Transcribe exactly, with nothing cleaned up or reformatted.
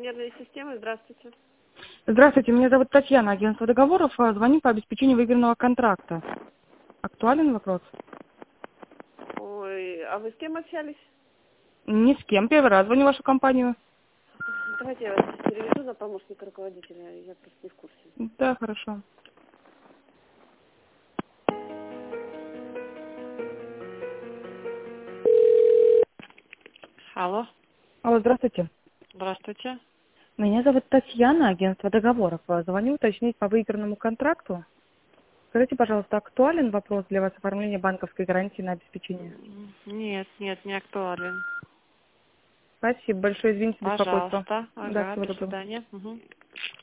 инженерные системы. Здравствуйте. Здравствуйте, меня зовут Татьяна, агентство договоров. А, Звоню по обеспечению выигранного контракта. Актуален вопрос? Ой, а вы с кем общались? Ни с кем. Первый раз звоню в вашу компанию. Давайте я вас переведу на помощника руководителя. Я просто не в курсе. Да, хорошо. Алло, Алло, здравствуйте. здравствуйте. Меня зовут Татьяна, агентство договоров. А, Звоню уточнить по выигранному контракту. Скажите, пожалуйста, актуален вопрос для вас оформления банковской гарантии на обеспечение? М, Нет, нет, не актуален. Спасибо большое, извините за беспокойство. Пожалуйста. Да, Ага, всего до доброго. свидания. Мгм.